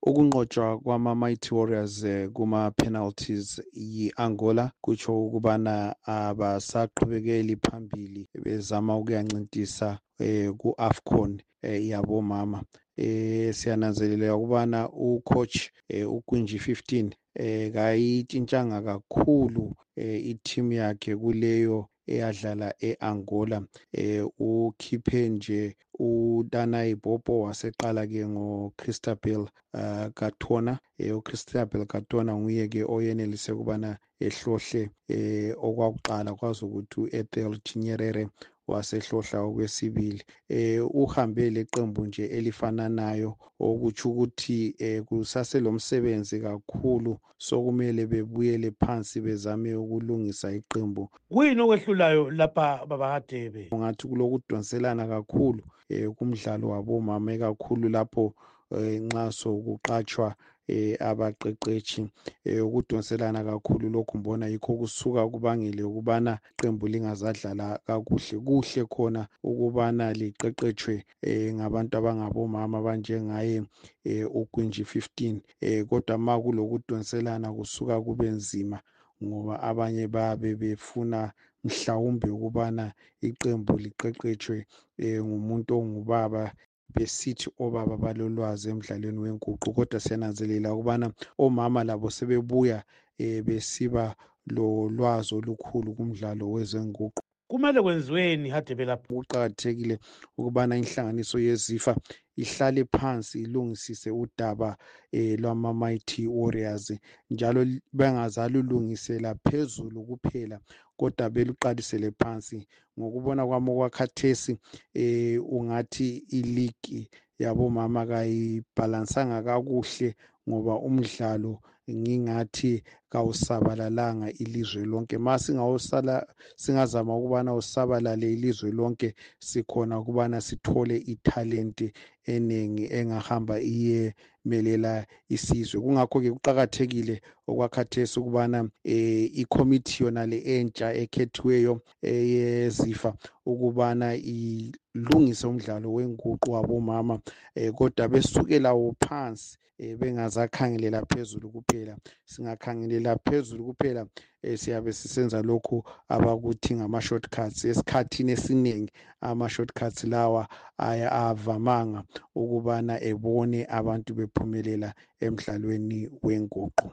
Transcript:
Ukunqotshwa kwama-Mighty Warriors kuma penalties yi-Angola kutsho ukubana abasaqhubekeli phambili bezama ukuyancintisa ku-AFCON yabomama. Siyananzelela ukubana ucoach uGwinji 15 kayitshintshanga kakhulu i-team yakhe kuleyo eyadlala e-Angola. Ukhiphe nje uDanai Popo waseqala ke ngoChristabel Katona. uChristabel Katona nguye ke oyenelise ukubana ehlohle okwakuqala kwazi ukuthi uEthel Chinyerere wasehlohla okwesibili. Uhambe leqembu nje elifananayo okutsho ukuthi kusaselomsebenzi kakhulu, sokumele bebuyele phansi bezame ukulungisa iqembu. Kuyini okwehlulayo lapha baba Hadebe? Ungathi kulokudonselana kakhulu kumdlalo wabomama, ekakhulu lapho nxa sokuqatshwa abaqeqetshi. Ukudonselana kakhulu lokhu mbona yikho kusuka kubangele ukubana iqembu lingazadlala kakuhle. Kuhle khona ukubana liqeqetshwe ngabantu abangabomama abanjengaye uGwinji 15, kodwa ma kulokudonselana kusuka kube nzima ngoba abanye babe befuna mhlawumbe ukubana iqembu liqeqetshwe ngumuntu ongubaba, besithi obaba balolwazi emdlalweni wenguqu. Kodwa siyananzelela ukubana omama labo sebebuya besiba lolwazi olukhulu kumdlalo wezenguqu. Kumele kwenziweni Hadebe lapho? Kuqakathekile ukubana inhlanganiso yeZIFA ihlale phansi ilungisise udaba lwama-Mighty Warriors, njalo bengazalulungisela phezulu kuphela kodwa beluqalisele phansi. Ngokubona kwami okwakhathesi ungathi iligi yabomama kayibhalansanga kakuhle ngoba umdlalo ngingathi kawusabalalanga ilizwe lonke. Ma singazama ukubana usabalale ilizwe lonke, sikhona ukubana sithole ithalente eningi engahamba iyemelela isizwe. Kungakho-ke kuqakathekile okwakhathesi ukubana ikhomithi yonale entsha ekhethiweyo yeZIFA ukubana ilungise umdlalo wenguqu wabomama, kodwa besukela phansi, bengazakhangelela phezulu kuphela. Singakhangelela phezulu kuphela siyabe sisenza lokhu abakuthi ngama-shortcuts. Esikhathini esiningi ama-shortcuts lawa avamanga ukubana ebone abantu bephumelela emdlalweni wenguqu.